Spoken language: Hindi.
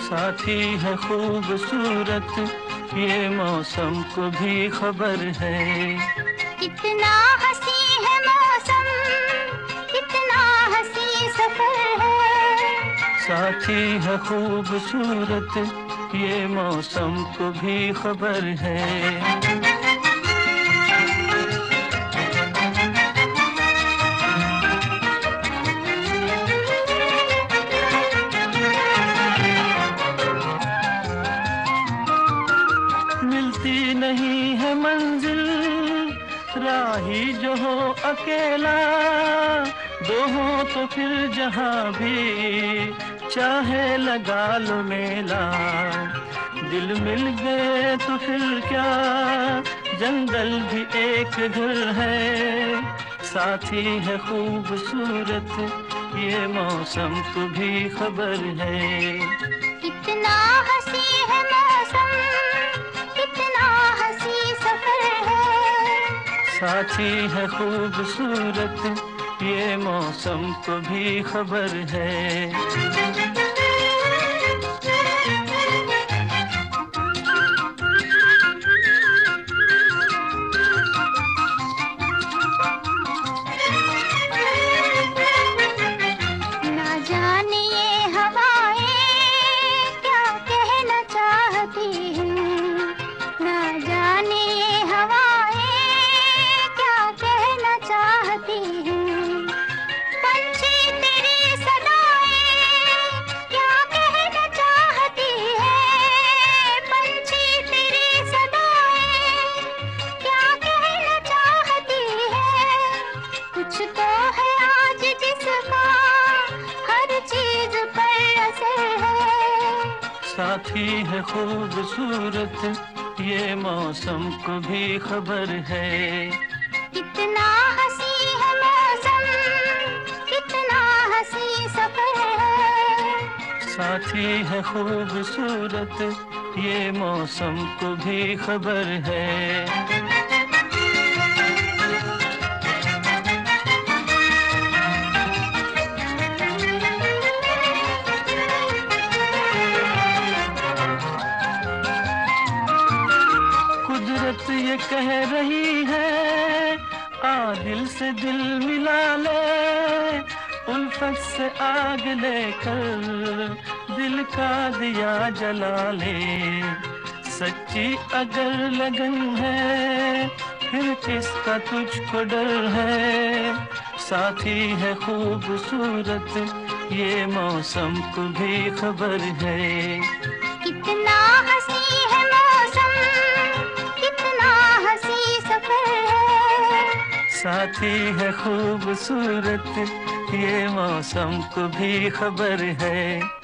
साथी है खूबसूरत, ये मौसम को भी खबर है। कितना हंसी है मौसम, कितना हंसी सफर है। साथी है खूबसूरत, ये मौसम को भी खबर है। मिलती नहीं है मंजिल, राही जो हो अकेला, दो हो तो फिर जहां भी चाहे लगा लो मेला। दिल मिल गए तो फिर क्या, जंगल भी एक घर है। साथी है खूबसूरत, ये मौसम को भी खबर है। कितना हंसी है मौसम, कितना हंसी सफर है। साथी है खूबसूरत, ये मौसम को भी खबर है। ना जाने ये हवाएं क्या कहना चाहती हैं, ना जाने ये हवाएं क्या कहना चाहती हैं। पंछी तेरी सदाएं क्या कहना चाहती हैं, पंछी तेरी सदाएं क्या कहना चाहती हैं। कुछ तो है आज जिसका हर चीज पर असर है। साथी है खूबसूरत, ये मौसम को भी खबर है। कितना हंसी है मौसम, कितना हंसी सफर है। साथी है खूबसूरत, ये मौसम को भी खबर है। कुदरत ये कह रही है, आ दिल से दिल मिला ले। उल्फत से आग लेकर दिल का दिया जला ले। सच्ची अगर लगन है, फिर किसका तुझको डर है। साथी है खूबसूरत, ये मौसम को भी खबर है। कितना हंसी है मौसम, कितना हंसी सफर है। साथी है खूबसूरत, ये मौसम को भी खबर है।